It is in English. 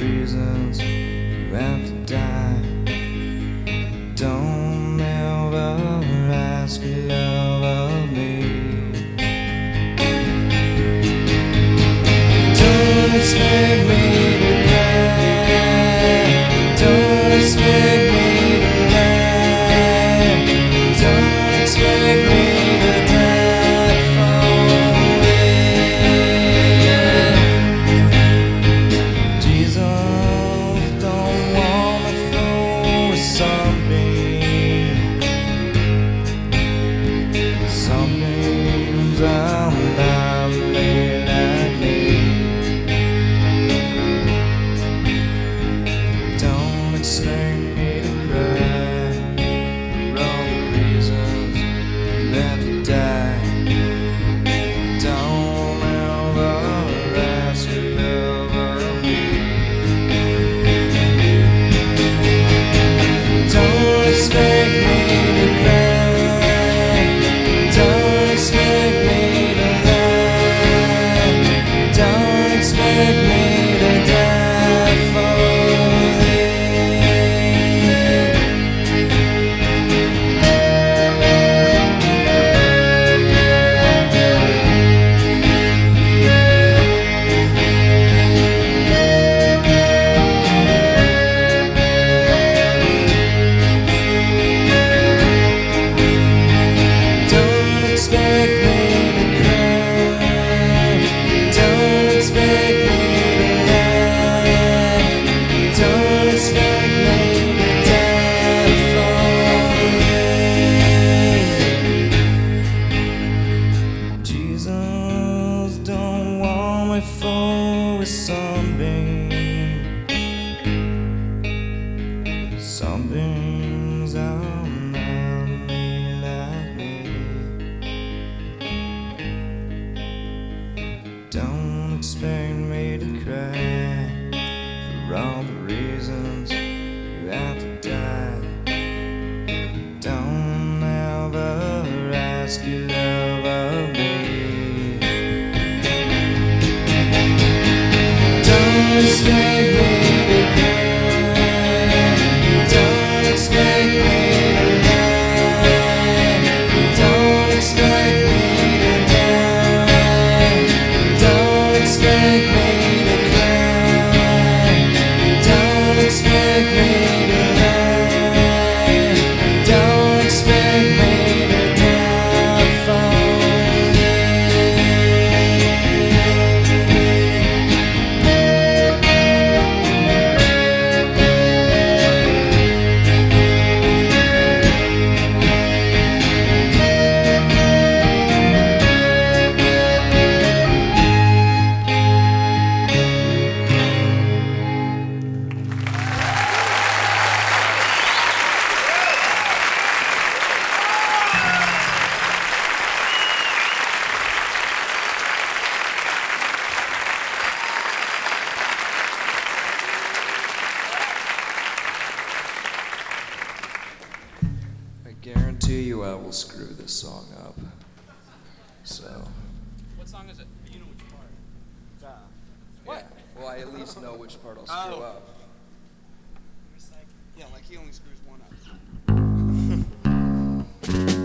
reasons you have to die. Don't ever ask your love of me. Don't expect me to cry. Don't expect me to lie. Don't expect me to die for it. Jesus don't want me for something. Something's I'm not made like me. Don't expect me to cry for all the reasons you have to die. Don't ever ask your love of me. Don't expect me to cry. Don't expect me to lie. Don't expect me to die for it. Don't expect me to cry. Don't expect me to lie. Don't expect me to die for it. Jesus don't want me for something. Something's I'm not made like me. Don't expect me to cry for all the reasons you have to die. Don't ever ask your love of me. Don't expect me to cry. Don't expect me to lie. Don't expect me to die. Don't expect me to cry. Don't expect me to lie. Don't expect me to die for I guarantee you I will screw this song up. So. What song is it? You know which part. What? Well, I at least know which part I'll screw up. Yeah, like he only screws one up.